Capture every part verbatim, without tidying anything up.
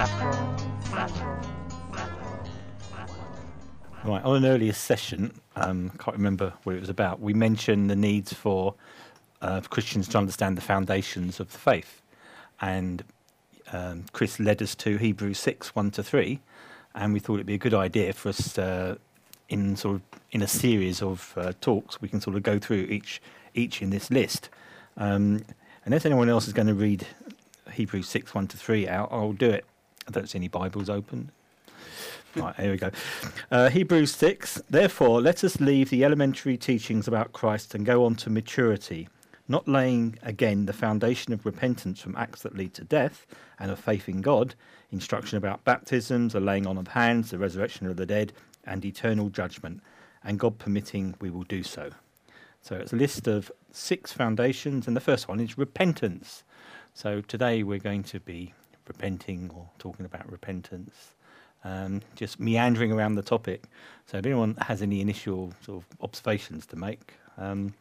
Right, on an earlier session, um, I can't remember what it was about, we mentioned the needs for uh, Christians to understand the foundations of the faith. And um, Chris led us to Hebrews six, one to three, and we thought it'd be a good idea for us uh, in sort of in a series of uh, talks, we can sort of go through each each in this list. Um, unless anyone else is going to read Hebrews six, one to three out, I'll do it. I don't see any Bibles open. Right, here we go. Uh, Hebrews six, therefore let us leave the elementary teachings about Christ and go on to maturity, not laying again the foundation of repentance from acts that lead to death and of faith in God, instruction about baptisms, the laying on of hands, the resurrection of the dead, and eternal judgment, and God permitting we will do so. So it's a list of six foundations, and the first one is repentance. So today we're going to be repenting or talking about repentance. Um, just meandering around the topic. So if anyone has any initial sort of observations to make, um,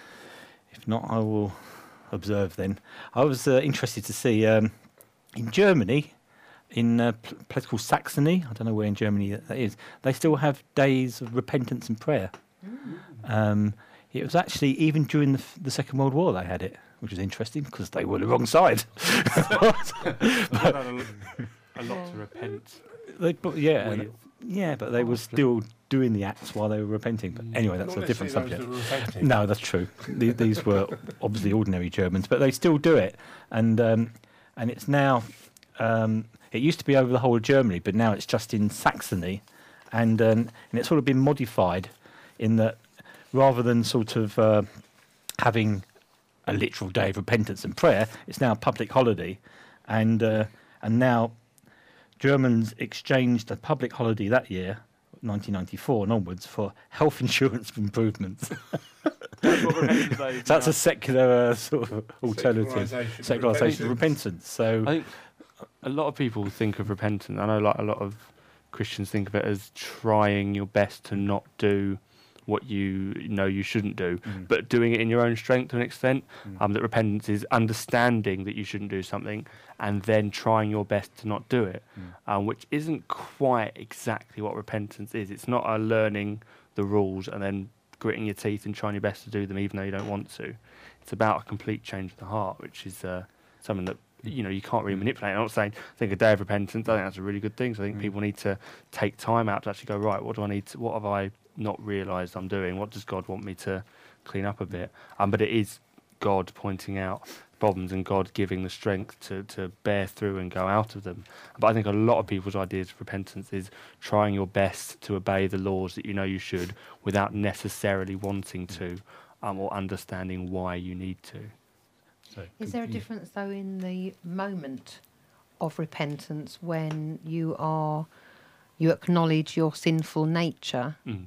if not, I will observe then. I was uh, interested to see um, in Germany, in a pl- place called Saxony, I don't know where in Germany that, that is, they still have days of repentance and prayer. Mm. Um, it was actually, even during the, f- the Second World War they had it, which was interesting because they were the wrong side. but, a, a lot to repent. They, but yeah, and, yeah, but they were still doing the acts while they were repenting. But anyway, that's Not a different subject. That No, that's true. These, these were obviously ordinary Germans, but they still do it, and um, and it's now. Um, it used to be over the whole of Germany, but now it's just in Saxony, and um, and it's sort of been modified in that rather than sort of uh, having a literal day of repentance and prayer, it's now a public holiday, and uh, and now. Germans exchanged a public holiday that year, nineteen ninety-four and onwards, for health insurance improvements. That's, what repentance is That's now. a secular uh, sort of alternative, Secularisation, secularisation of repentance. So I think a lot of people think of repentance. I know, like a lot of Christians think of it as trying your best to not do what you know you shouldn't do, mm. but doing it in your own strength to an extent. Mm. Um, that repentance is understanding that you shouldn't do something and then trying your best to not do it, Mm. um, which isn't quite exactly what repentance is. It's not a learning the rules and then gritting your teeth and trying your best to do them even though you don't want to. It's about a complete change of the heart, which is uh, something that you know you can't really manipulate. I'm not saying I think a day of repentance, I think that's a really good thing. So I think Mm. people need to take time out to actually go, right, what do I need to, what have I not realised I'm doing? What does God want me to clean up a bit? Um, but it is God pointing out problems and God giving the strength to, to bear through and go out of them. But I think a lot of people's ideas of repentance is trying your best to obey the laws that you know you should without necessarily wanting to um, or understanding why you need to. So, Is there a difference, though, in the moment of repentance when you are you acknowledge your sinful nature, Mm.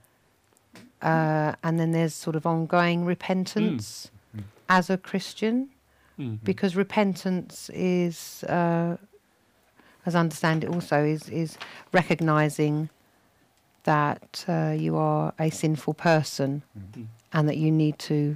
uh, and then there's sort of ongoing repentance Mm. Mm. as a Christian? Mm. Because repentance is, uh, as I understand it also, is, is recognising that uh, you are a sinful person Mm. and that you need to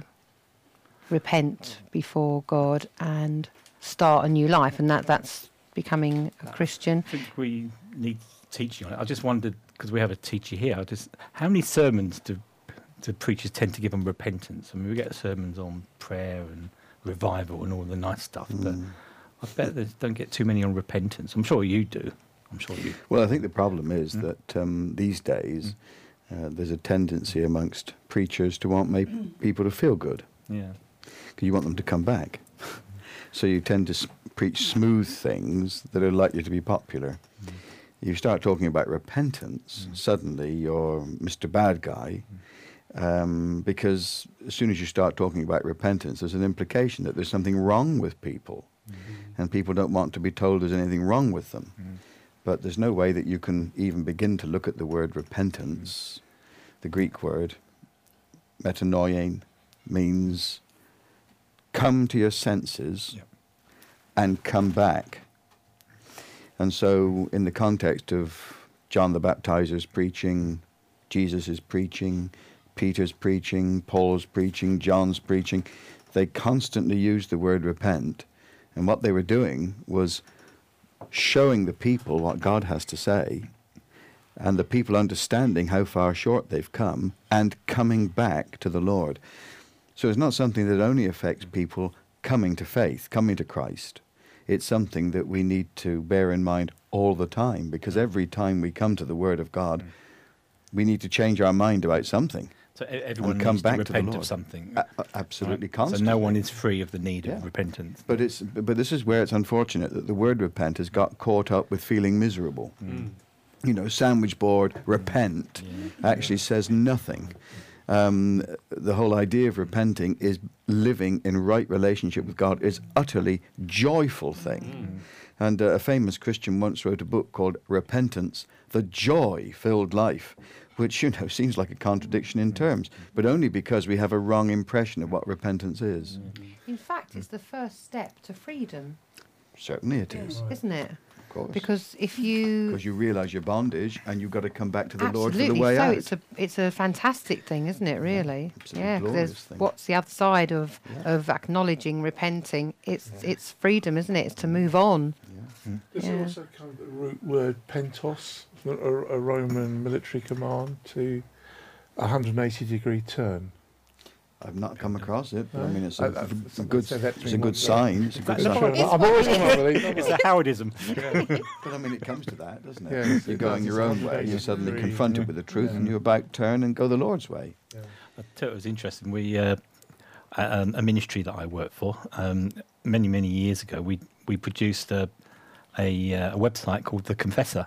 repent before God and start a new life, and that, that's becoming a Christian. I think we need teaching on it. I just wondered, because we have a teacher here, I just how many sermons do, do preachers tend to give on repentance? I mean, we get sermons on prayer and revival and all the nice stuff, Mm. but I bet they don't get too many on repentance. I'm sure you do. I'm sure you. Well, I think the problem is Mm. that um, these days uh, there's a tendency amongst preachers to want make people to feel good, Yeah. because you want them to come back. So you tend to s- preach smooth things that are likely to be popular. Mm. You start talking about repentance, Mm. suddenly you're Mister Bad Guy, um, because as soon as you start talking about repentance, there's an implication that there's something wrong with people, Mm. and people don't want to be told there's anything wrong with them. Mm. But there's no way that you can even begin to look at the word repentance. The Greek word, metanoien, means come to your senses Yep. and come back. And so in the context of John the Baptizer's preaching, Jesus' preaching, Peter's preaching, Paul's preaching, John's preaching, they constantly used the word repent. And what they were doing was showing the people what God has to say, and the people understanding how far short they've come and coming back to the Lord. So it's not something that only affects people coming to faith, coming to Christ. It's something that we need to bear in mind all the time, because every time we come to the Word of God, we need to change our mind about something. So e- everyone And come needs back to to the repent Lord. of something. A- a- absolutely, Right? constantly. So no one is free of the need Yeah. of repentance. But it's but this is where it's unfortunate that the word repent has got caught up with feeling miserable. Mm. You know, sandwich board, repent, Yeah. actually says nothing. Um, the whole idea of repenting is living in right relationship with God. It's utterly joyful thing. And uh, a famous Christian once wrote a book called Repentance, the Joy-Filled Life, which, you know, seems like a contradiction in terms, but only because we have a wrong impression of what repentance is. In fact, it's the first step to freedom, Certainly it is, isn't it? of course. Because if you Because you realise your bondage and you've got to come back to the Lord for absolutely the way so, out. it's a it's a fantastic thing, isn't it? Really, absolutely yeah. 'Cause glorious there's thing. what's the other side of Yeah. of acknowledging, repenting? It's it's freedom, isn't it? It's to move on. Does Yeah. it also come the root word pentos, a, a Roman military command to a one hundred eighty degree turn? I've not come across it, but I No? mean, it's I- a, I- a somebody good, said that to it's me a good once, yeah. sign. It's a good I'm That's sign. what- sure- I've always come up with it. It's a Howardism. But I mean, it comes to that, doesn't it? Yes, You're it going does. your It's own way, one you're hundred suddenly eighty degree, confronted yeah. with the truth, Yeah. and you about turn and go the Lord's way. Yeah. I tell you, it was interesting. We, uh, a, um, a ministry that I worked for, um, many many years ago, we we produced a a, uh, a website called The Confessor,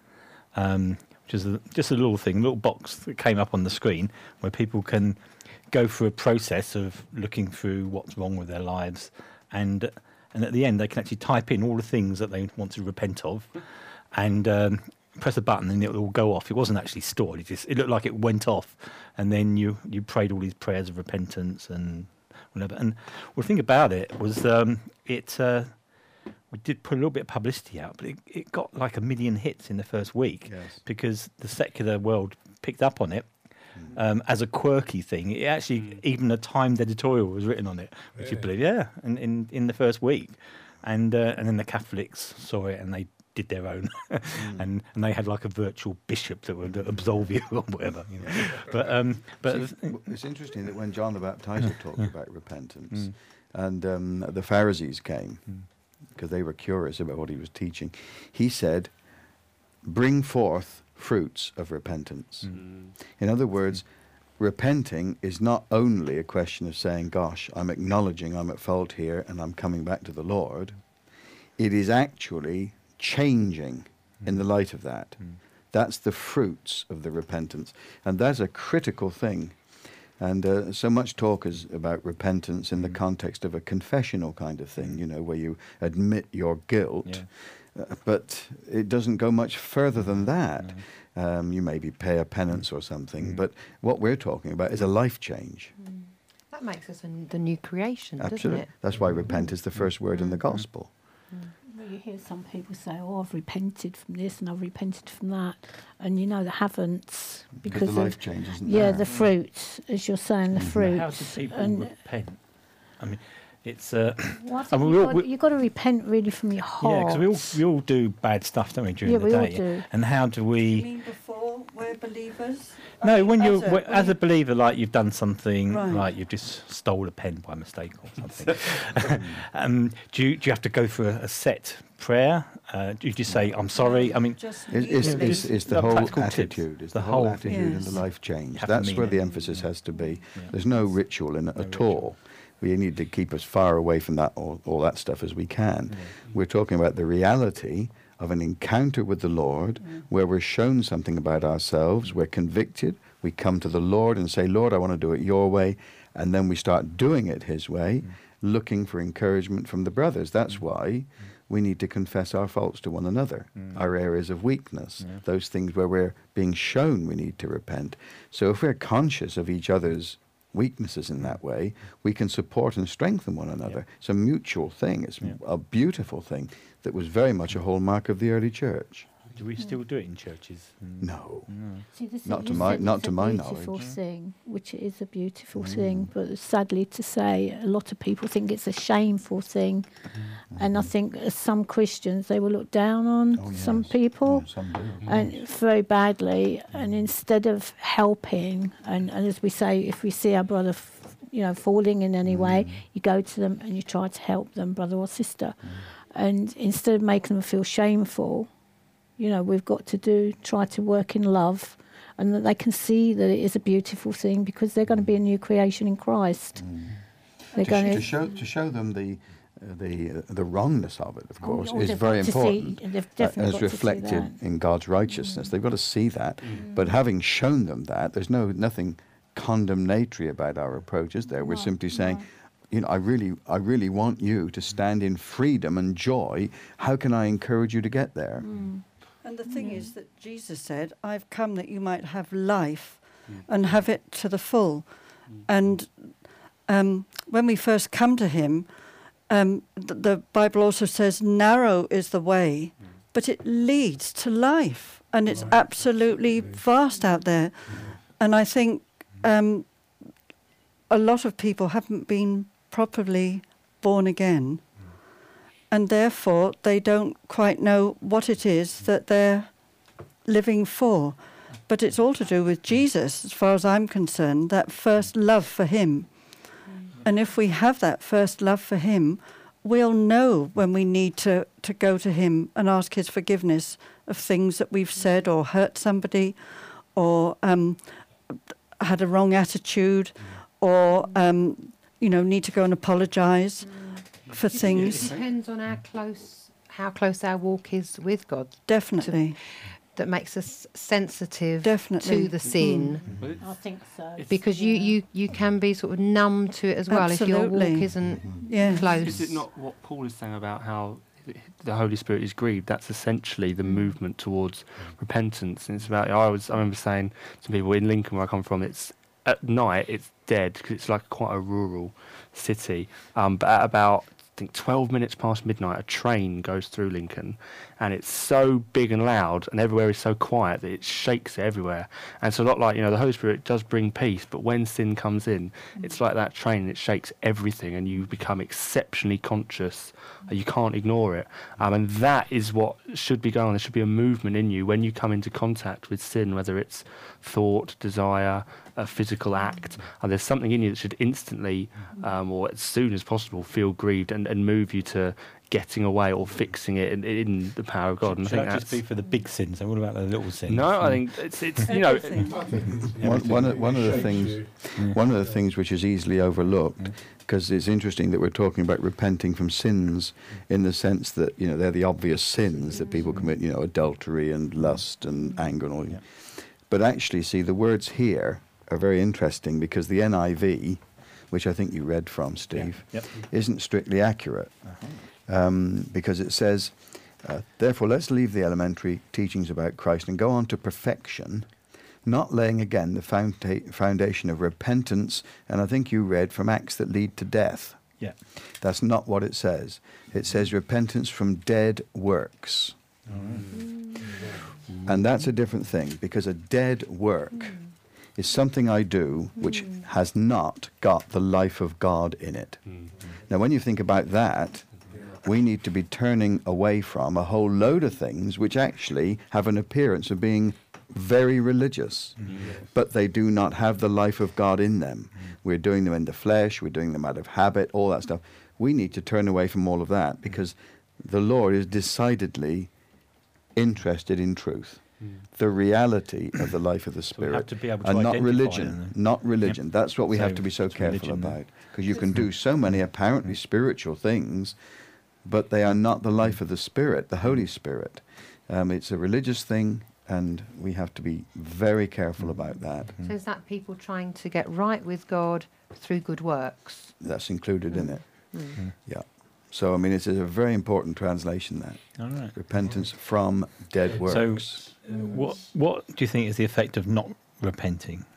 um, which is a, just a little thing, a little box that came up on the screen where people can go through a process of looking through what's wrong with their lives, and and at the end they can actually type in all the things that they want to repent of, and um, press a button and it will go off. It wasn't actually stored. It just it looked like it went off, and then you you prayed all these prayers of repentance and whatever. And well, the thing about it was um, it. Uh, we did put a little bit of publicity out, but it, it got like a million hits in the first week Yes. because the secular world picked up on it um, as a quirky thing. It actually, Mm. even a Timed editorial was written on it, which you Really? believe, yeah, in, in, in the first week. And uh, and then the Catholics saw it and they did their own, and and they had like a virtual bishop that would absolve you or whatever. You know. But um, but See, w- it's interesting that when John the Baptizer talked about repentance, Mm. and um, the Pharisees came, because they were curious about what he was teaching, he said, bring forth fruits of repentance. Mm. In other words, repenting is not only a question of saying, gosh, I'm acknowledging I'm at fault here and I'm coming back to the Lord. It is actually changing in the light of that. That's the fruits of the repentance. And that's a critical thing. And uh, so much talk is about repentance in the context of a confessional kind of thing, you know, where you admit your guilt. Yeah. Uh, but it doesn't go much further than that. Um, you maybe pay a penance or something, Mm. but what we're talking about is a life change. That makes us a, n- the new creation, Absolutely. doesn't it? That's why repent is the first word in the gospel. Well, you hear some people say, "Oh, I've repented from this and I've repented from that," and you know they haven't Because because the of life change isn't yeah there. the fruit, as you're saying, the Mhm. fruit. how do people and- repent? I mean, it's uh, Well, I I think mean, you've, we all- got, we- you've got to repent really from your yeah, heart. because we all we all do bad stuff, don't we, during Yeah, the we all day? do. And how do You we? mean before we're believers? I No, mean, when you as a, when as a when believer, like you've done something, Right. like you've just stole a pen by mistake or something. um, do you do you have to go through a, a set prayer? Uh, do you just say I'm sorry? I mean, just It's, it's, usually- it's, it's the Like whole practical tips. attitude. It's the, The whole whole- attitude and Yes. the life change. have to That's mean where it. the emphasis has to be. Yeah. There's no ritual in it No at ritual. all. We need to keep as far away from that all, all that stuff as we can. We're talking about the reality of an encounter with the Lord where we're shown something about ourselves, we're convicted, we come to the Lord and say, Lord, I want to do it your way, and then we start doing it his way, looking for encouragement from the brothers. That's why we need to confess our faults to one another, our areas of weakness, Yeah. those things where we're being shown we need to repent. So if we're conscious of each other's weaknesses in that way, we can support and strengthen one another. Yeah. It's a mutual thing. It's Yeah. a beautiful thing that was very much a hallmark of the early church. Do we still do it in churches? Mm. No. No. See, this Not is- to you my- said not it's to a my beautiful knowledge. thing, which it is a beautiful thing, but sadly to say, a lot of people think it's a shameful thing, and I think as some Christians they will look down on Oh, some yes. people. Yeah, some do. And very badly, and instead of helping, and, and as we say, if we see our brother, f- you know, falling in any way, you go to them and you try to help them, brother or sister, and instead of making them feel shameful, you know, we've got to do try to work in love, and that they can see that it is a beautiful thing because they're going to be a new creation in Christ. They're To, going sh- to show to show them the uh, the uh, the wrongness of it, of course, oh, is they've very got to see- important. they've uh, definitely as got to see reflected that. in God's righteousness. They've got to see that. But having shown them that, there's no nothing condemnatory about our approach, is there? We're No, simply saying, no. you know, I really, I really want you to stand in freedom and joy. How can I encourage you to get there? And the thing is that Jesus said, I've come that you might have life and have it to the full. And um, when we first come to him, um, th- the Bible also says narrow is the way, but it leads to life. And it's absolutely vast out there. And I think um, a lot of people haven't been properly born again. And therefore, they don't quite know what it is that they're living for. But it's all to do with Jesus, as far as I'm concerned, that first love for him. And if we have that first love for him, we'll know when we need to, to go to him and ask his forgiveness of things that we've said or hurt somebody or um, had a wrong attitude or, um, you know, need to go and apologise for It things. depends on how close how close our walk is with God. Definitely. That makes us sensitive Definitely. to the sin. I think so. Because you, you, you can be sort of numb to it as well if your walk Absolutely. isn't Yeah. close. Is it not what Paul is saying about how the Holy Spirit is grieved? That's essentially the movement towards repentance. And it's about, I was, I remember saying to people in Lincoln, where I come from, it's at night, it's dead because it's like quite a rural city. Um, but at about, I think twelve minutes past midnight, a train goes through Lincoln, and it's so big and loud, and everywhere is so quiet that it shakes it everywhere. And it's a lot like, you know, the Holy Spirit does bring peace, but when sin comes in, it's like that train, it shakes everything, and you become exceptionally conscious. You can't ignore it. Um, and that is what should be going on. There should be a movement in you when you come into contact with sin, whether it's thought, desire, a physical act. And there's something in you that should instantly, um, or as soon as possible, feel grieved and, and move you to getting away or fixing it in, in the power of God. And Should I think that just be that's for the big sins? And what about the little sins? no. I think it's it's you know. One, one, of, one of the things, one of the things which is easily overlooked, because it's interesting that we're talking about repenting from sins, in the sense that, you know, they're the obvious sins that people commit, you know, adultery and lust and anger and all. Yeah. But actually, see, the words here are very interesting, because the N I V, which I think you read from, Steve, Yep. isn't strictly accurate, um, because it says, uh, therefore let's leave the elementary teachings about Christ and go on to perfection, not laying again the founda- foundation of repentance, and I think you read from acts that lead to death. Yeah. That's not what it says. It says repentance from dead works. And that's a different thing, because a dead work is something I do which has not got the life of God in it. Now, when you think about that, we need to be turning away from a whole load of things which actually have an appearance of being very religious, but they do not have the life of God in them. We're doing them in the flesh, we're doing them out of habit, all that stuff. We need to turn away from all of that, because the Lord is decidedly interested in truth, the reality of the life of the So we have Spirit, to be able to and not identify religion. them. Not religion. Yep. That's what we have So to be so it's careful religion then. about, because you can do so many apparently spiritual things, but they are not the life of the Spirit, the Holy Spirit. Um, it's a religious thing, and we have to be very careful about that. So is that people trying to get right with God through good works? That's included in it. Mm. Yeah. So, I mean, it's a very important translation, that. All right. Repentance from dead works. So, uh, what what do you think is the effect of not repenting?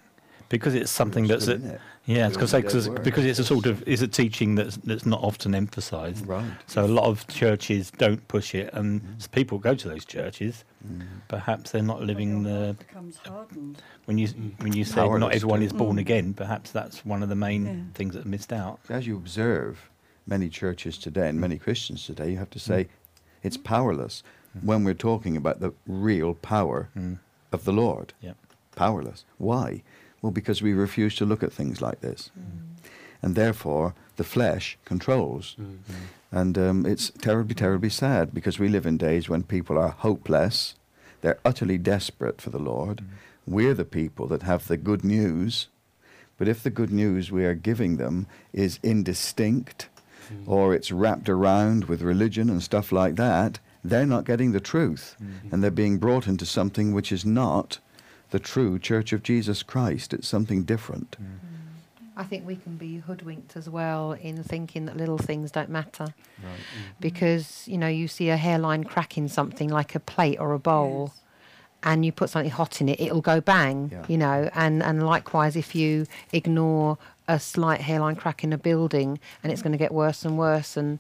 because it's something We're that's still a, in it. yeah, it's Still because in dead because work. because it's a sort of is a teaching that's that's not often emphasised. Right. So a lot of churches don't push it, and Mm. s- people go to those churches. Mm. Perhaps they're not living Your the heart becomes hardened. when you Mm. when you say not Powerless everyone to- is born Mm. again. Perhaps that's one of the main Yeah. things that are missed out. As you observe many churches today and many Christians today, you have to say Mm. it's powerless when we're talking about the real power Mm. of the Lord. Yep. Powerless. Why? Well, because we refuse to look at things like this. And therefore, the flesh controls. Mm. And um, it's terribly, terribly sad because we live in days when people are hopeless. They're utterly desperate for the Lord. We're the people that have the good news. But if the good news we are giving them is indistinct Mm. or it's wrapped around with religion and stuff like that, they're not getting the truth. Mm. And they're being brought into something which is not the true Church of Jesus Christ. It's something different. I think we can be hoodwinked as well in thinking that little things don't matter. Right. Because, you know, you see a hairline crack in something like a plate or a bowl, Yes. and you put something hot in it, it'll go bang, Yeah. you know. And, and likewise, if you ignore a slight hairline crack in a building, and it's going to get worse and worse, and,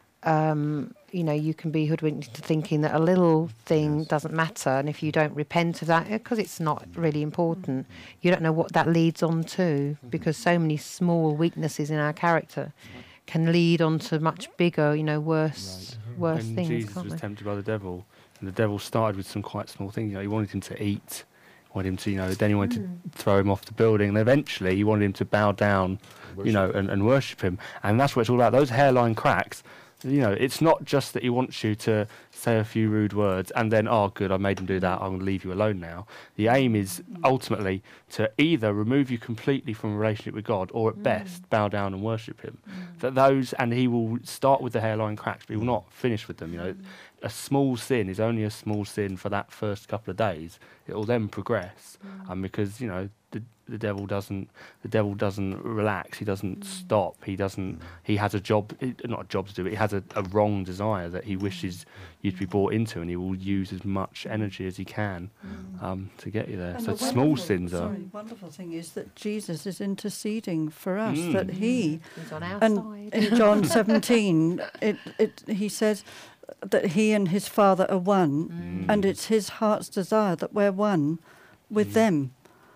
um, you know, you can be hoodwinked into thinking that a little thing Yes. doesn't matter. And if you don't repent of that, because it's not really important, you don't know what that leads on to, because so many small weaknesses in our character can lead on to much bigger, you know, worse, worse When things, Jesus can't was they? tempted by the devil, and the devil started with some quite small things. You know, he wanted him to eat, wanted him to, you know, then he wanted to throw him off the building, and eventually he wanted him to bow down, you know, and, and worship him. And that's what it's all about. Those hairline cracks, you know, it's not just that he wants you to say a few rude words and then, oh, good, I made him do that, I'm going to leave you alone now. The aim is ultimately to either remove you completely from a relationship with God, or at best bow down and worship him. That those, and he will start with the hairline cracks, but he will not finish with them. You know, a small sin is only a small sin for that first couple of days. It will then progress, and because, you know, the the devil doesn't the devil doesn't relax. He doesn't stop. He doesn't. He has a job, eh, not a job to do, but he has a, a wrong desire that he wishes you to be brought into, and he will use as much energy as he can um, to get you there. And so the small wonderful- sins are. Sorry, wonderful thing is that Jesus is interceding for us. Mm. That He, He's on our and side. in John seventeen, it, it He says that He and His Father are one, Mm. and it's His heart's desire that we're one with them,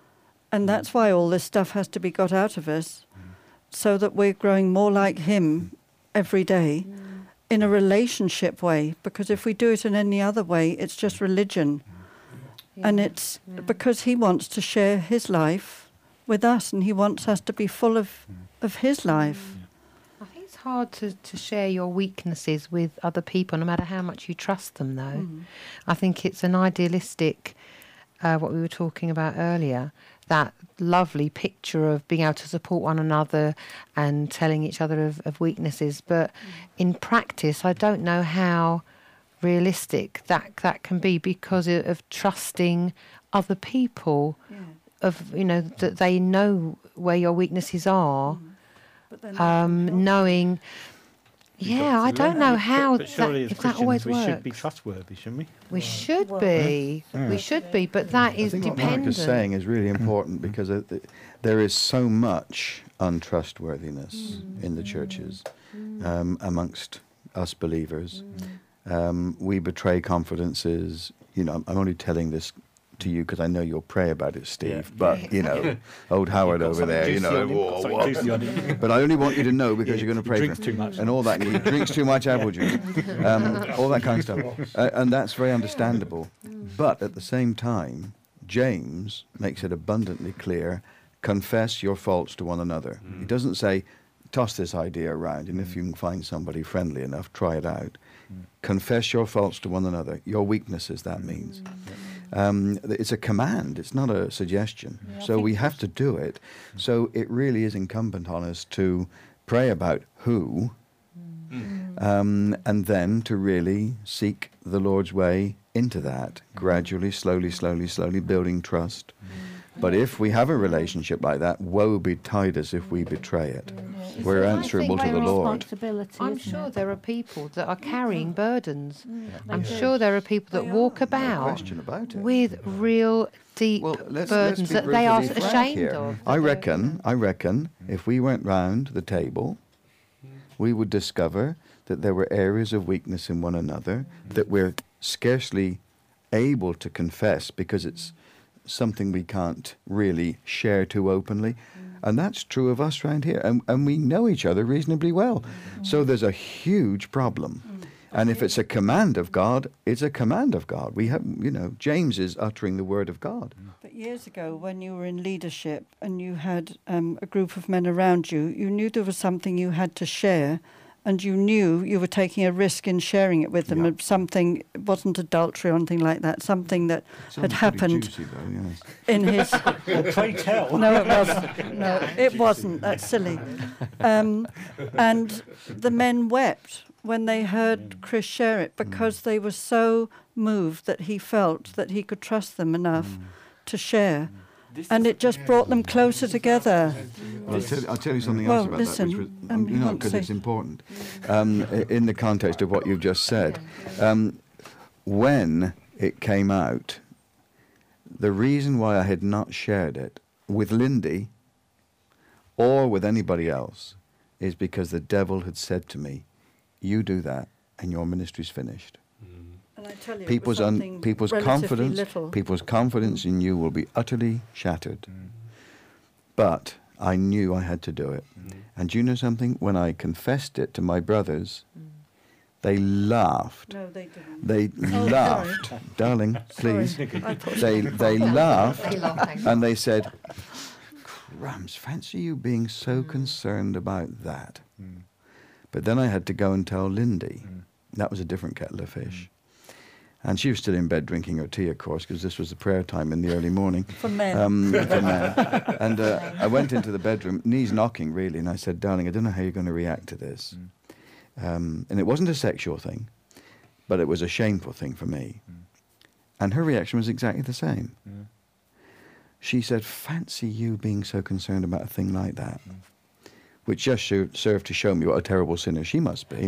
and that's why all this stuff has to be got out of us, so that we're growing more like Him every day. In a relationship way, because if we do it in any other way, it's just religion. And it's because He wants to share His life with us, and He wants us to be full of, of His life. I think it's hard to, to share your weaknesses with other people, no matter how much you trust them, though. Mm. I think it's an idealistic, uh, what we were talking about earlier, that lovely picture of being able to support one another and telling each other of, of weaknesses. But in practice, I don't know how realistic that that can be, because of, of trusting other people, Yeah. of, you know, that they know where your weaknesses are, But then they can um, help. knowing. You've Yeah, got I to don't learn. know But- how But that, surely as if that Christians always we works. should be trustworthy, shouldn't we? We should Well, be. Yeah. We should be, but that I is think what Mark dependent. is saying is really important because it, it- there is so much untrustworthiness in the churches um, amongst us believers. Um, we betray confidences. You know, I'm, I'm only telling this to you because I know you'll pray about it, Steve. Yeah. But you know, old Howard over there, you know. whoa, whoa. But I only want you to know because Yeah, you're going to he pray drinks for too him. much. And all that. He drinks too much apple juice. Um, all that kind of stuff. Uh, and that's very understandable. But at the same time, James makes it abundantly clear, confess your faults to one another. He doesn't say, toss this idea around, and if you can find somebody friendly enough, try it out. Confess your faults to one another, your weaknesses, that means. Um, th- it's a command, it's not a suggestion. Yeah, I so think we have to do it. So it really is incumbent on us to pray about who, um, and then to really seek the Lord's way into that, gradually, slowly, slowly, slowly building trust. But if we have a relationship like that, woe betide us if we betray it. It's We're a- answerable I to think the we're Lord. responsibility, I'm isn't sure it? there are people that are carrying burdens. Mm, they I'm do. sure there are people that They walk are. No about question about it. with real deep Well, let's, let's burdens be that they are brutally frank ashamed here. of. I that they're, reckon, you know. I reckon, if we went round the table, we would discover that there were areas of weakness in one another that we're scarcely able to confess because it's something we can't really share too openly. And that's true of us round here. And, and we know each other reasonably well. So there's a huge problem. And if it's a command of God, it's a command of God. We have, you know, James is uttering the word of God. But years ago, when you were in leadership and you had um, a group of men around you, you knew there was something you had to share, and you knew you were taking a risk in sharing it with them. Yeah. Of something, it wasn't adultery or anything like that, something that had Sounds pretty happened juicy, though, yes. in his... Well, pray tell. No, it wasn't. No, it wasn't. That's silly. Um, and the men wept when they heard Chris share it because they were so moved that he felt that he could trust them enough to share. And it just brought them closer together. Well, I'll, tell, I'll tell you something Well, else about listen, that, which was, um, you you know, want to because say- it's important. Um, i- in the context of what you've just said, um, when it came out, the reason why I had not shared it with Lindy or with anybody else is because the devil had said to me, "You do that, and your ministry's finished." And I tell you, People's it was un, something people's relatively confidence, little. people's confidence in you will be utterly shattered. But I knew I had to do it. And do you know something? When I confessed it to my brothers, they laughed. No, they didn't. They Oh, laughed, darling. Please. Sorry. I thought- They they laughed, They laughed, thank and they said, "Crumbs, fancy you being so concerned about that." But then I had to go and tell Lindy. That was a different kettle of fish. And she was still in bed drinking her tea, of course, because this was the prayer time in the early morning. For men. Um, for men. And uh, I went into the bedroom, knees knocking really, and I said, "Darling, I don't know how you're going to react to this." Um, and it wasn't a sexual thing, but it was a shameful thing for me. And her reaction was exactly the same. She said, "Fancy you being so concerned about a thing like that." Which just sho- served to show me what a terrible sinner she must be.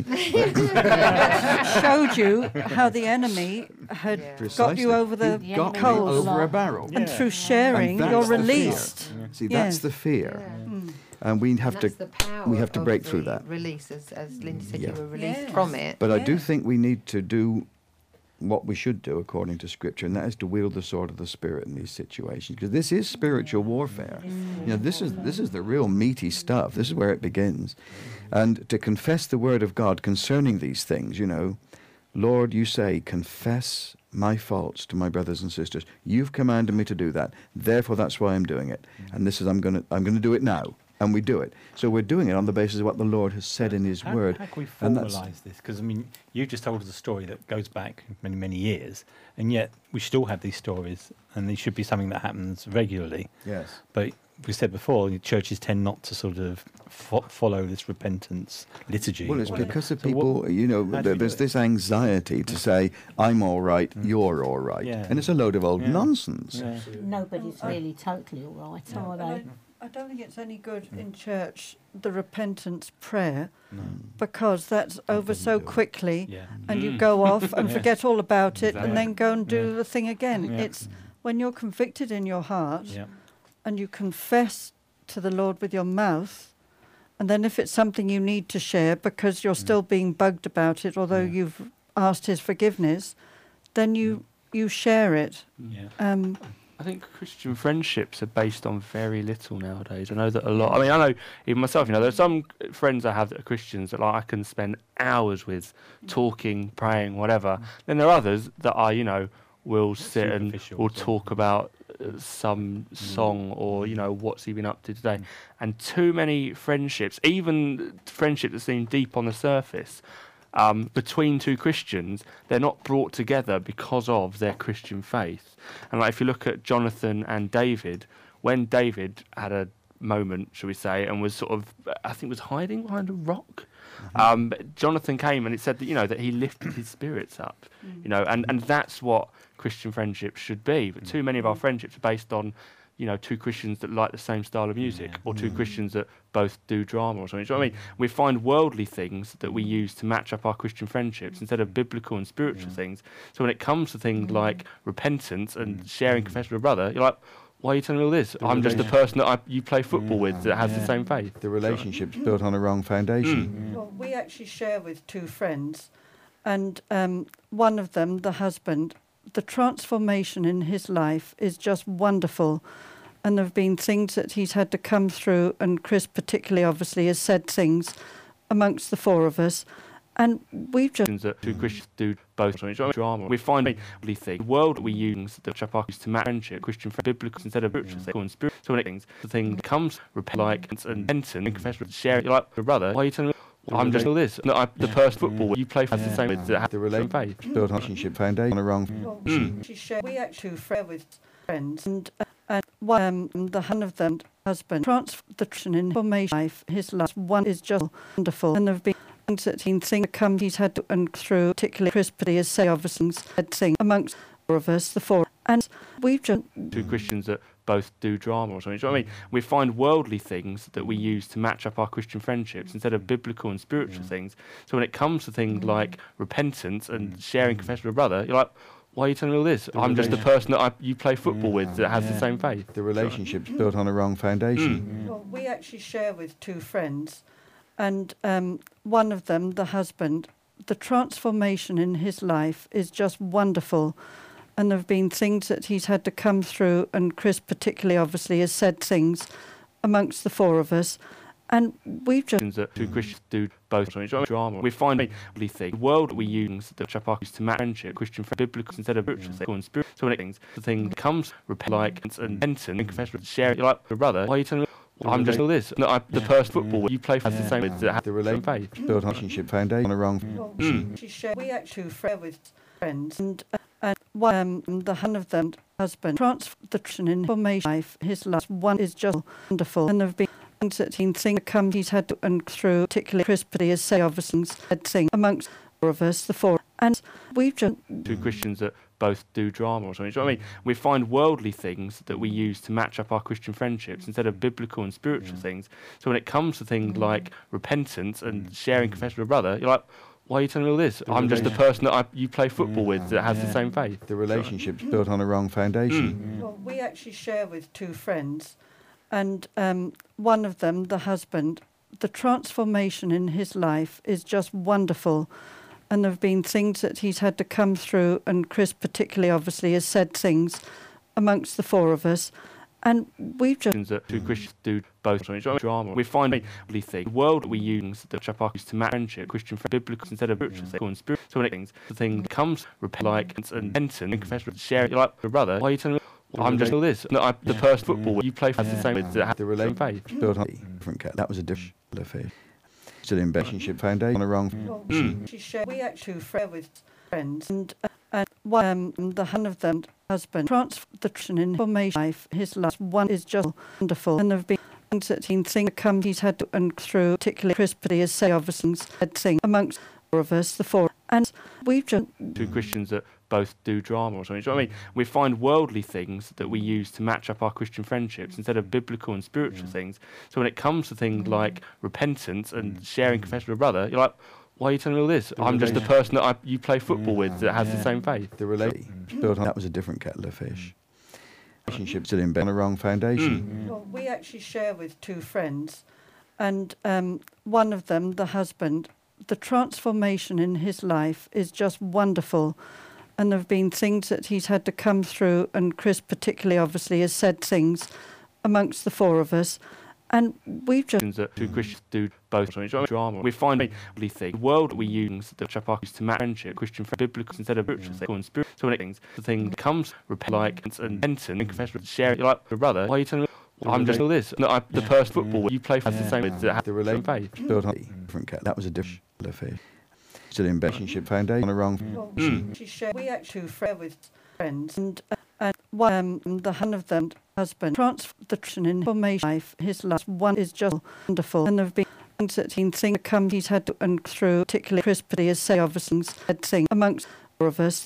Showed you how the enemy had Yeah. got Precisely. you over the You got me coals. over a barrel. And through sharing, And you're that's the fear. released. See, Yeah. that's the fear. Yeah. Mm. And we have And to that's the power we have to of break through the that. Release, as, as Lindy said, Yeah. you were released Yes. from it. But I do Yeah. think we need to do what we should do according to Scripture, and that is to wield the sword of the Spirit in these situations, because this is spiritual warfare. You know, this is this is the real meaty stuff. This is where it begins, and to confess the word of God concerning these things. You know, Lord, you say, confess my faults to my brothers and sisters. You've commanded me to do that. Therefore, that's why I'm doing it. And this is I'm going to I'm going to do it now. And we do it. So we're doing it on the basis of what the Lord has said in His How, Word. how can we And that's- formalise this? Because, I mean, you just told us a story that goes back many, many years, and yet we still have these stories, and these should be something that happens regularly. Yes. But we said before, the churches tend not to sort of fo- follow this repentance liturgy. Well, it's or- because of So what- people, you know, how do there- we do there's it? this anxiety to say, I'm all right, you're all right. Yeah. And it's a load of old Yeah. nonsense. Yeah. Nobody's really totally all right, No, are and they? I, I don't think it's any good in church, the repentance prayer, No. because that's over doesn't so do it. quickly, Yeah. and you Mm. go off and Yeah. forget all about it, Exactly. and then go and do Yeah. the thing again. Yeah. It's when you're convicted in your heart, Yeah. and you confess to the Lord with your mouth, and then if it's something you need to share because you're still being bugged about it, although Yeah. you've asked His forgiveness, then you you share it. Yeah. Um, I think Christian friendships are based on very little nowadays. I know that a lot. I mean, I know even myself. You know, there's some friends I have that are Christians that like I can spend hours with, talking, praying, whatever. Then there are others that are, you know, will sit and Superficial, will sort of. talk about uh, some song or you know what's he been up to today. And too many friendships, even friendships that seem deep on the surface, um, between two Christians, they're not brought together because of their Christian faith. And like if you look at Jonathan and David, when David had a moment, shall we say, and was sort of, I think was hiding behind a rock, um, but Jonathan came and it said that, you know, that he lifted his spirits up, you know, and, and that's what Christian friendships should be. But too many of our friendships are based on you know, two Christians that like the same style of music, or two Christians that both do drama or something. Do you know what I mean? We find worldly things that we use to match up our Christian friendships instead of biblical and spiritual things. So when it comes to things like repentance and sharing confession with a brother, you're like, why are you telling me all this? I'm just the person that I, you play football with that has the same faith. The relationship's built on a wrong foundation. Well, we actually share with two friends, and um, one of them, the husband, the transformation in his life is just wonderful. And there have been things that he's had to come through, and Chris particularly obviously has said things amongst the four of us. And we've just... that two Christians do both drama. We find a thing. world we use the use to match friendship, Christian biblical instead of spiritual and spiritual. So when things the thing comes like and repentance and confession, share it like a brother. Why are you telling me? I'm just all this. No, I'm the person football you play for the same with that have The the same faith. relationship's built on a relationship foundation on a wrong. Well, we, share, we actually share with friends, and uh, and one um, the one of them husband transformation in formation life. His life one is just wonderful, and there have been things that he things come he's had to, and through particularly Chris, but he has said obviously said thing amongst four of us, the four, and we've just Two Christians that both do drama or something. Do you know what I mean? We find worldly things that we use to match up our Christian friendships instead of biblical and spiritual things. So when it comes to things like repentance and sharing confession with a brother, you're like, why are you telling me all this? I'm just the person that I, you play football with that has the same faith. The relationship's built on a wrong foundation. well, we actually share with two friends, and um, one of them, the husband, the transformation in his life is just wonderful. And there have been things that he's had to come through, and Chris particularly obviously has said things amongst the four of us. And we've just... that two Christians do both drama. We find a thing. world we use the use to match friendship, Christian biblical instead of spiritual and spiritual. So when things the thing comes like and repentance and confession, share it like a brother. Why are you telling me? I'm just all this. No, I'm the person football you play for the same with that have The the same faith. relationship's built on a relationship foundation on a wrong. Well, we, share, we actually share with friends, and uh, and one um, the one of them husband transformation in formation life. His life one is just wonderful, and there have been things that he things come he's had to, and through particularly Chris, but he has said obviously said things amongst four of us, the four, and we've just Two Christians that both do drama or something. Do you know what I mean? We find worldly things that we use to match up our Christian friendships instead of biblical and spiritual things. So when it comes to things like repentance and sharing confession with a brother, you're like, why are you telling me all this? I'm just the person that I, you play football with that has the same faith. The relationship's built on a wrong foundation. well, we actually share with two friends, and um, one of them, the husband, the transformation in his life is just wonderful. And there have been things that he's had to come through, and Chris particularly obviously has said things amongst the four of us. And we've just... that two Christians do both drama. We find a thing. world we use the use to match friendship, Christian biblical instead of spiritual and spiritual. So when things the thing comes like and repentance and confession, share it like a brother. Why are you telling me? I'm just all this. No, I'm the person football you play for the same with that have The the same faith. relationship's built on a different cat. That was a different faith. Still in relationship foundation on a wrong. Well, we, share, we actually share with friends, and uh, and one um, the one of them husband transformation in formation life. His life one is just wonderful, and there have been things that he things come he's had to, and through particularly Chris, but he has said obviously said things amongst four of us, the four, and we've just Two Christians that both do drama or something. Do you know what I mean? We find worldly things that we use to match up our Christian friendships instead of biblical and spiritual things. So when it comes to things like repentance and sharing confession with a brother, you're like, why are you telling me all this? I'm just the person that I, you play football with that has the same faith. The relationship's built on. That was a different kettle of fish. Relationship's still in on a wrong foundation. well, we actually share with two friends, and um, one of them, the husband, the transformation in his life is just wonderful. And there have been things that he's had to come through, and Chris particularly obviously has said things amongst the four of us. And we've just... that two Christians do both drama. We find a thing. world we use the use to match friendship, Christian biblical instead of spiritual and spiritual. So when things the thing comes like and repentance and confession, share it like a brother. Why are you telling me? I'm just all this. No, I'm the person football you play for the same with that have The the same faith. relationship's built on a different cat. That was a different kettle of fish. Still in relationship foundation on a wrong. Well, we, share, we actually share with friends, and uh, and one um, the one of them husband transformation in formation life. His life one is just wonderful, and there have been things that he things come he's had to, and through particularly Chris, but he has said obviously said things amongst four of us, the four,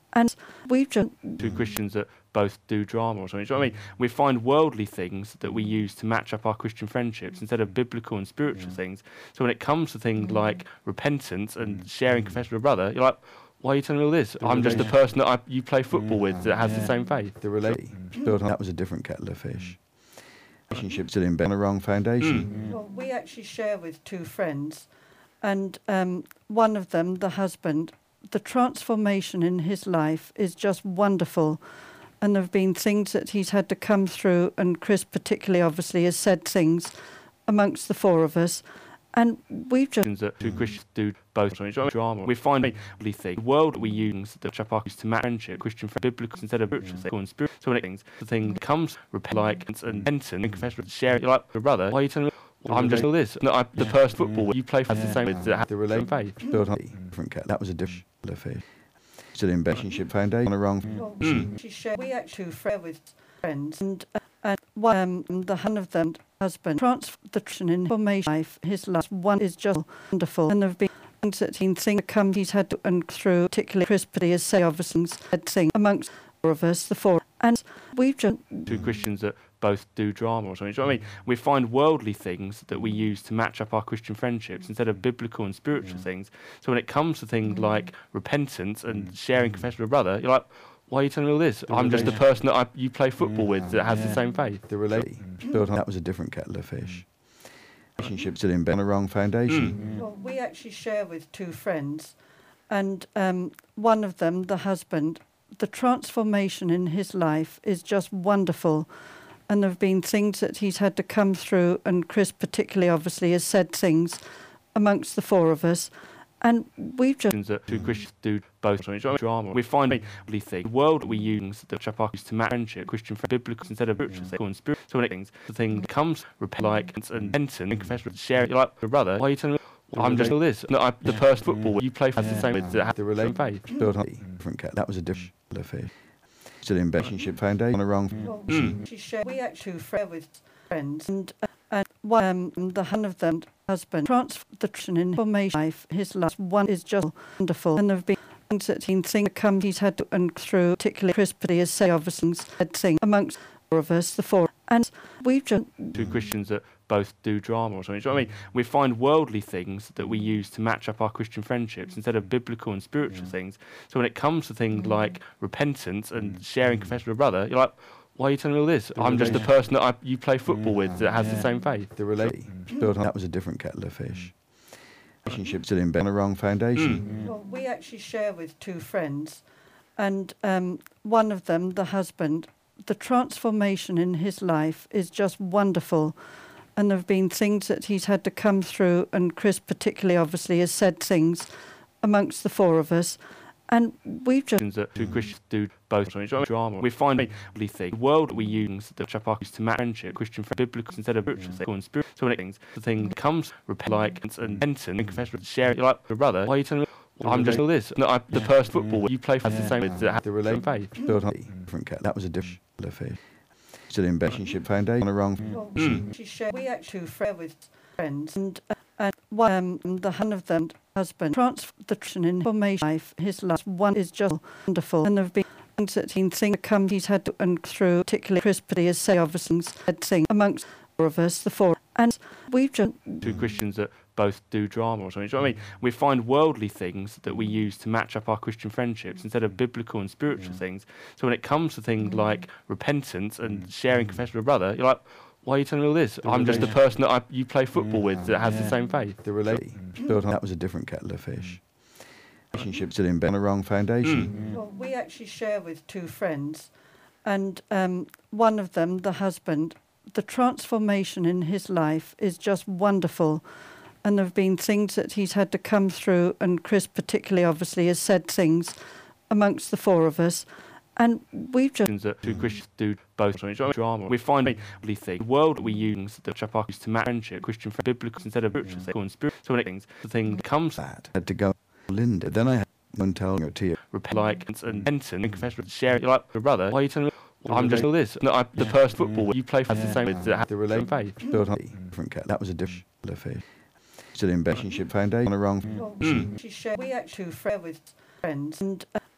And we've just two Christians that both do drama or something. Do you know what I mean? We find worldly things that we use to match up our Christian friendships instead of biblical and spiritual things. So when it comes to things like repentance and sharing confession with a brother, you're like, why are you telling me all this? The I'm just the relation- person that I, you play football with that has the same faith. The relate built on that was a different kettle of fish. Relationship still in on the wrong foundation. Well, we actually share with two friends, and um, one of them, the husband, the transformation in his life is just wonderful. And there have been things that he's had to come through, and Chris particularly obviously has said things amongst the four of us. And we've just that two Christians do both drama. We find worldly things, the world we use that up our to match friendship, Christian friend, biblical instead of spiritual and spiritual. So when things, the thing comes repent like and repentance and confession, share it. You're like, brother, why are you telling me? I'm just all this. No, I, the person football you play has the same that has The the same relate faith. built on a different kettle. That was a different kettle of fish. Still in relationship foundation on the wrong. well, we share. We actually share with friends, and uh, and one um, the one of them husband transformation in information life. His last one is just wonderful, and there have been things that he things come he's had to, and through particularly Chris, but he has say obviously said thing amongst four of us, the four, and we've just Two Christians that both do drama or something. Do you know what I mean? We find worldly things that we use to match up our Christian friendships instead of biblical and spiritual things. So when it comes to things like repentance and sharing confession with a brother, you're like, why are you telling me all this? The I'm just the relation- person that I, you play football with that has the same faith. The relate built on that was a different kettle of fish. Relationship still in on the wrong foundation. well, we actually share with two friends, and um, one of them, the husband, the transformation in his life is just wonderful. And there have been things that he's had to come through, and Chris particularly obviously has said things amongst the four of us. And we've just That two Christians do both drama. We find worldly things, the world we use that up our to match friendship, Christian friend, biblical instead of spiritual and spiritual. So when it things, the thing comes repent like and repentance and confession, share it. You're like, brother, why are you telling me? I'm just all this. No, I, the person football you play has the same that has The the same relate faith. built on a different kettle. That was a different kettle of fish. Still in relationship foundation on the wrong. well, we share. We actually share with friends, and uh, and one um, the one of them husband transformation in information life. His last one is just wonderful, and there have been things that he things come he's had to, and through particularly Chris, but he has say obviously said thing amongst four of us, the four, and we've just Two Christians that both do drama or something. Do you know what I mean? We find worldly things that we use to match up our Christian friendships instead of biblical and spiritual things. So when it comes to things like repentance and sharing confession with a brother, you're like, why are you telling me all this? I'm just the person that I, you play football with that has the same faith. The relate built on that was a different kettle of fish. Relationship still in on the wrong foundation. well, we actually share with two friends, and um, one of them, the husband, the transformation in his life is just wonderful. And there have been things that he's had to come through, and Chris particularly obviously has said things amongst the four of us. And we've just That two Christians do both drama. We find worldly things, the world we use that up our to match friendship, Christian friend, biblical instead of spiritual and spiritual. So when it things, the thing comes repent like and repentance and confession, share it. You're like, brother, why are you telling me? I'm just all this. No, I, the person football you play has the same that has The the relate same faith. built on a different kettle. That was a different kettle of fish. Still in relationship foundation on the wrong. well, we share. We actually share with friends, and uh, and one um, the one of them husband transformation in information life. His last one is just wonderful, and there have been things that he things come he's had to, and through particularly Chris, but he has say obviously said thing amongst four of us, the four, and we've just Two Christians that both do drama or something. Do you know what I mean? We find worldly things that we use to match up our Christian friendships instead of biblical and spiritual things. So when it comes to things like repentance and sharing confession with a brother, you're like, why are you telling me all this? I'm just the person that I, you play football with that has the same faith. The relate built on that was a different kettle of fish. Relationship still in on the wrong foundation. well, we actually share with two friends, and um, one of them, the husband, the transformation in his life is just wonderful. And there have been things that he's had to come through, and Chris particularly obviously has said things amongst the four of us. And we've just That two Christians do both drama. We find worldly things, the world we use that up our to match friendship, Christian friend, biblical instead of spiritual and spiritual. So when it things, the thing comes That had to go Linda. Then I had one telling her to you. repent like and repentance and confession, share it. You're like, brother, why are you telling me? I'm just all this. No, I, the person football you play has the same that has The the same relate faith. built on a different kettle. That was a different kettle of fish. Still in relationship foundation on the wrong. well, we share. We actually share with friends, and uh, and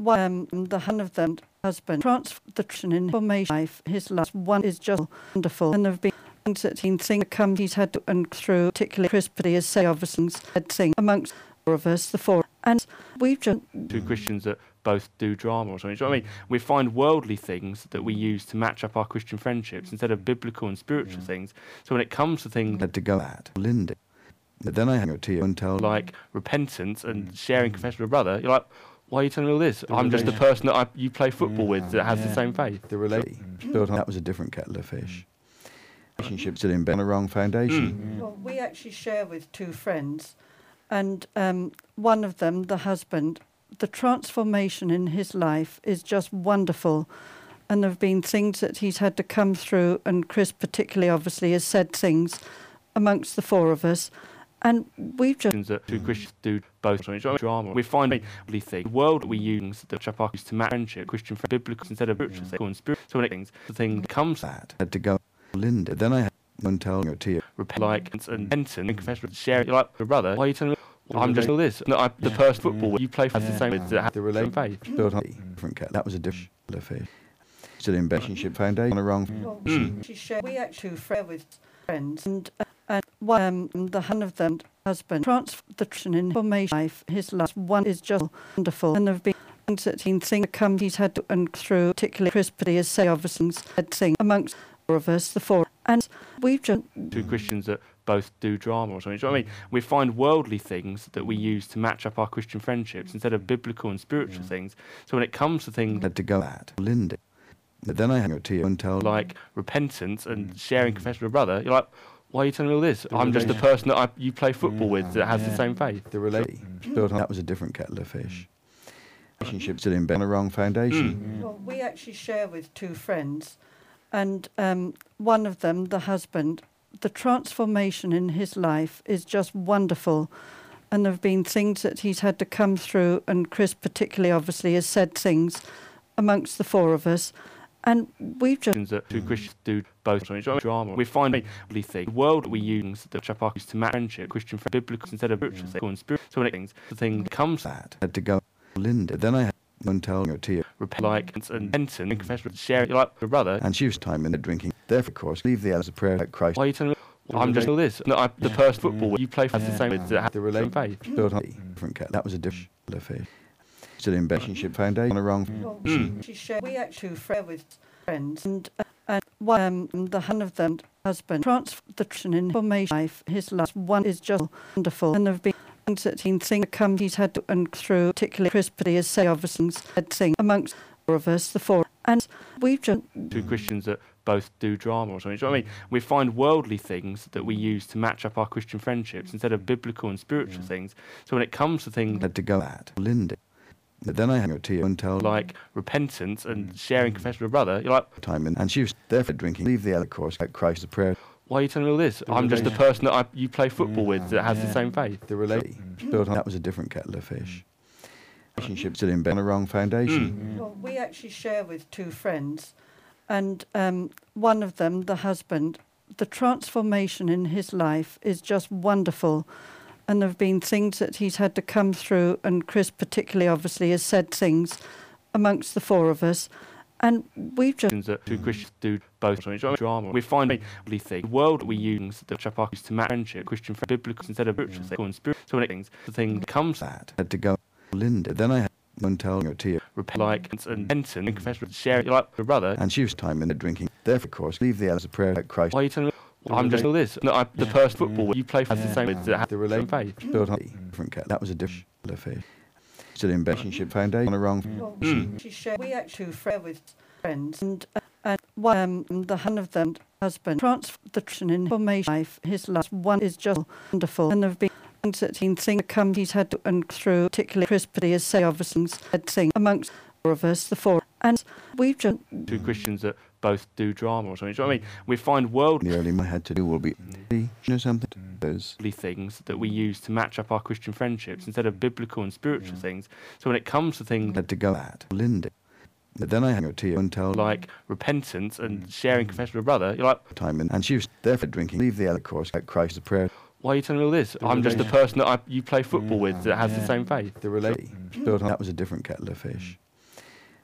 um, the hand of them husband transformation in formation life. His last one is just wonderful, and there have been things that he things come he's had to, and through particularly crispity as say of us had thing amongst four of us, the four, and we've just two Christians that both do drama or something. Do you know what I mean? We find worldly things that we use to match up our Christian friendships instead of biblical and spiritual Yeah. things. So when it comes to things Had to go at Linda. But then I hang it to you and tell like repentance and sharing confession with a brother, you're like, why are you telling me all this? I'm just the person that I, you play football with that has the same faith. the relation built on that was a different kettle of fish. Relationship still in on a wrong foundation. Well, we actually share with two friends, and um, one of them, the husband, the transformation in his life is just wonderful. And there have been things that he's had to come through, and Chris particularly obviously has said things amongst the four of us. And we've just... That two Christians do both drama. We find worldly things, the world we use that match up our to match friendship, Christian friend, biblical instead of spiritual things, and spirit. So when it things, the thing comes That had to go Linda. Then I had to tell her to you. repent like and repentance and confession, share. You're like, your brother, why are you telling me? I'm just all this. No, I, the person football you play has the same with that has The the same relation faith. built on a different kettle. That was a different kettle of fish. Still in relationship foundation on a wrong. Well, we, she share, we actually share with friends, and uh, and one um, the hand of them husband transformation in formation life. His last one is just wonderful, and there have been things that he things come he's had to, and through particularly crispity as say of us had thing amongst four of us, the four, and we've just Two Christians that both do drama or something. Do you know what I mean? We find worldly things that we use to match up our Christian friendships instead of biblical and spiritual things. So when it comes to things Had to go at Linda. But then I hang it to you and tell like repentance and sharing confession with a brother, you're like, why are you telling me all this? I'm just the person that I, you play football with that has the same faith. the relation built on that was a different kettle of fish. Relationship still in on a wrong foundation. Well, we actually share with two friends, and um, one of them, the husband, the transformation in his life is just wonderful. And there have been things that he's had to come through, and Chris particularly obviously has said things amongst the four of us. And we've just... That two Christians do both drama. We find worldly things, the world we use that match up our to match friendship, Christian friend, biblical instead of spiritual things, and spirit. So when it things, the thing comes That had to go Linda. Then I had to tell her to you. repent like and repentance and confession, share. You're like, your brother, And she was time in the drinking. Therefore, of course, leave the hours of prayer at Christ. why are you telling me? I'm just all this. No, I, the person football you play has the same with that has The the same relation faith. built on a different kettle. That was a different kettle of fish. Still in relationship foundation on a wrong. Well, she share, we actually share with friends, and uh, and one um, the hand of them husband transformation in formation life. His last one is just wonderful, and there have been things that he things come he's had to, and through particularly crispity as say of us had thing amongst four of us, the four, and we've just Two Christians that both do drama or something. Do you know what I mean? We find worldly things that we use to match up our Christian friendships instead of biblical and spiritual things. So when it comes to things Had to go at Linda. But then I hang it to you and tell like repentance and sharing confession with a brother, you're like, time in. And she was therefore drinking. Leave the other course at Christ the prayer. why are you telling me all this? I'm just the person that I, you play football with that has the same faith. The relation built on that was a different kettle of fish. Relationship still in on a wrong foundation. Well, we actually share with two friends, and um, one of them, the husband, the transformation in his life is just wonderful. And there have been things that he's had to come through, and Chris particularly obviously has said things amongst the four of us. And we've just... That two Christians do both drama. We find worldly things, the world we use that match up our to match friendship, Christian friend, biblical instead of spiritual things, and spirit. So when it things, the thing comes That had to go Linda. Then I had to tell her to you. repent like and repentance and confession, share. You're like, your brother, And she was time in the drinking. Therefore, of course, leave the hours of prayer at Christ. why are you telling me? I'm just all this. No, I, the person football you play has the same with that has The the same relation faith. built on a different kettle. That was a different kettle of fish. Still in relationship foundation on a wrong. Well, she share, we actually share with friends, and uh, and one um, the hand of them husband transformation in formation life. His last one is just wonderful, and there have been things that he things come he's had to, and through particularly crispity as say of us had thing amongst four of us, the four, and we've just Two Christians that both do drama or something. Do you know what I mean? We find worldly The early I had to do will be, you know something? There's things that we use to match up our Christian friendships instead of biblical and spiritual things. So when it comes to things had to go at Linda. But then I hang it to you and tell like repentance and sharing confession with a brother, you're like, time in. And she was therefore drinking. Leave the other course at Christ the prayer. why are you telling me all this? I'm just the person that I, you play football with that has the same faith. The relation built on that was a different kettle of fish.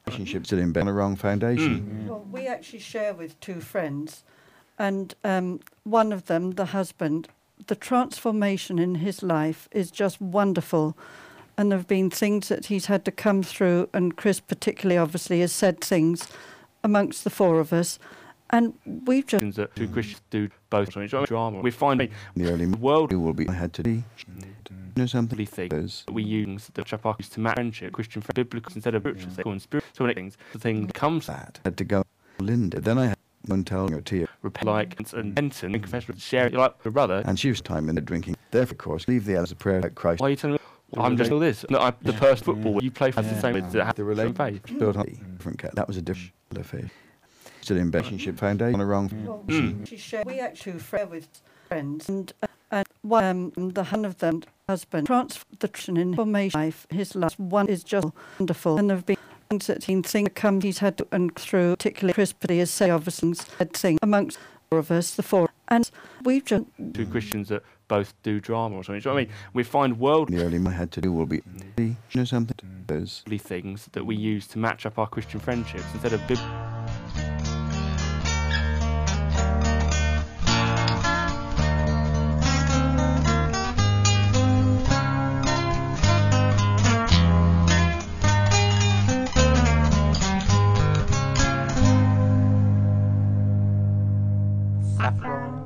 relationship still in bed on a wrong foundation. Well, we actually share with two friends, and um, one of them, the husband, the transformation in his life is just wonderful. And there have been things that he's had to come through, and Chris particularly obviously has said things amongst the four of us. And we've just... Things that two Christians do both drama. We find In the early world will be I had to be you know something things that we use that chap used to match friendship, Christian friend, biblical instead of spiritual things, and spiritual things. The thing comes that had to go Linda. Then I had one telling her to repent like and Benton and confess with share it like your brother. and she was time in the drinking. Therefore, of course, leave the as a prayer at Christ. Why are you telling me? I'm just all this. No, I, the person football you play for the same as that The have the same relation faith. built on a different cat. That was a different faith. Still in relationship foundation on a wrong. Well, she shared, we actually share with friends, and uh, and one um, the one of them husband transfer the transformation life. His last one is just wonderful, and there have been things that he things come he's had to and through, particularly crispity as say obviously said thing amongst four of us, the four, and we've just Two Christians that both do drama or something. Do you know what I mean? We find worldly The early I had to do will be you know something. Those things that we use to match up our Christian friendships instead of biblical. Saffron.